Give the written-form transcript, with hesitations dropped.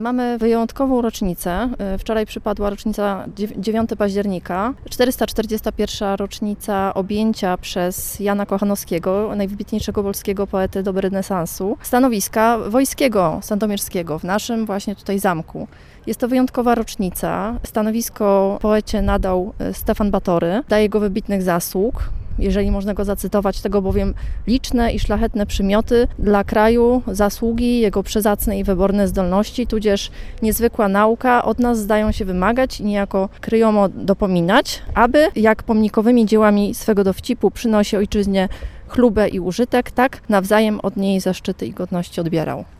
Mamy wyjątkową rocznicę. Wczoraj przypadła rocznica 9 października, 441. rocznica objęcia przez Jana Kochanowskiego, najwybitniejszego polskiego poety doby renesansu, stanowiska wojskiego sandomierskiego w naszym właśnie tutaj zamku. Jest to wyjątkowa rocznica. Stanowisko poecie nadał Stefan Batory, dla jego wybitnych zasług. Jeżeli można go zacytować, tego bowiem liczne i szlachetne przymioty dla kraju, zasługi, jego przezacne i wyborne zdolności, tudzież niezwykła nauka od nas zdają się wymagać i niejako kryjomo dopominać, aby jak pomnikowymi dziełami swego dowcipu przynosi ojczyźnie chlubę i użytek, tak nawzajem od niej zaszczyty i godności odbierał.